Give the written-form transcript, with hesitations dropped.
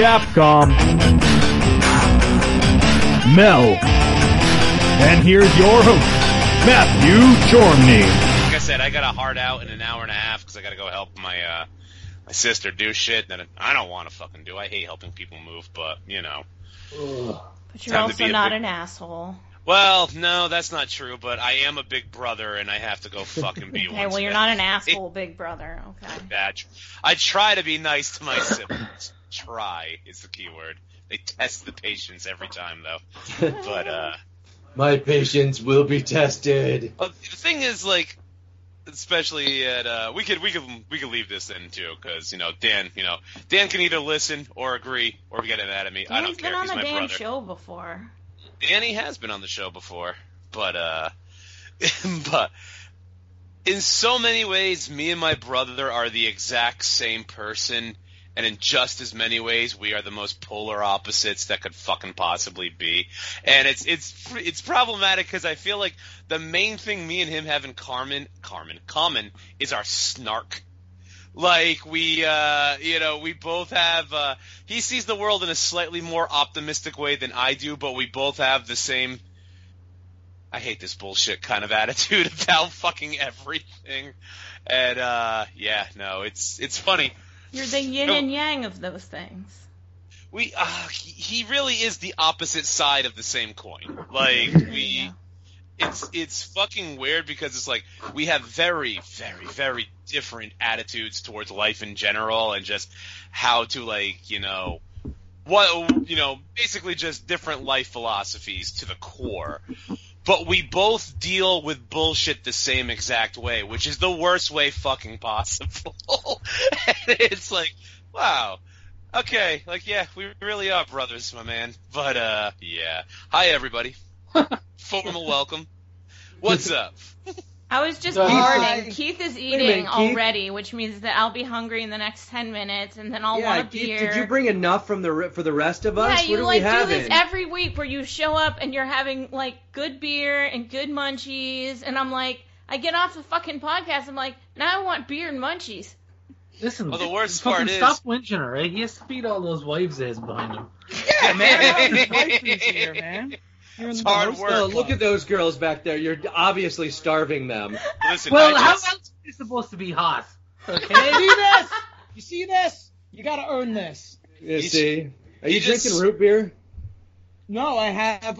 Capcom, Mel, and here's your host, Matthew Chorney. Like I said, I got a hard out in an hour and a half because I got to go help my sister do shit that I don't want to fucking do. I hate helping people move, but, you know. But you're also not an asshole. Well, no, that's not true, but I am a big brother, and I have to go fucking be one. Okay, well, you're not an asshole big brother, okay. I try to be nice to my siblings. Try is the key word. They test the patience every time, though. But, my patience will be tested. the thing is, like, especially at, we could leave this in, too, because, Dan can either listen or agree or get mad at me. I don't care. He's been on my the damn brother. show before. Danny has been on the show before, but in so many ways, me and my brother are the exact same person, and in just as many ways, we are the most polar opposites that could fucking possibly be. And it's problematic because I feel like the main thing me and him have in common is our snark. Like, we both have, he sees the world in a slightly more optimistic way than I do, but we both have the same, I hate this bullshit kind of attitude about fucking everything. And, it's funny. You're the yin and yang of those things. He really is the opposite side of the same coin. Like, It's fucking weird because it's like we have very, very, very different attitudes towards life in general and just how to basically just different life philosophies to the core. But we both deal with bullshit the same exact way, which is the worst way fucking possible. And it's like, wow. Okay, we really are brothers, my man. But, yeah. Hi, everybody. Formal welcome. What's up? I was just warning. Keith is eating already, which means that I'll be hungry in the next 10 minutes, and then I'll want a beer. Did you bring enough for the rest of us? Yeah, what do this every week where you show up and you're having, good beer and good munchies, and I'm like, I get off the fucking podcast, I'm like, now I want beer and munchies. Listen, the worst part is... Stop whinging, alright? He has to feed all those wives of his behind him. Yeah, man. His wife is here, man. It's hard work. Oh, look at those girls back there. You're obviously starving them. Listen, how else are you supposed to be hot? Okay? You see this? You gotta earn this. You see? Are you drinking root beer? No, I have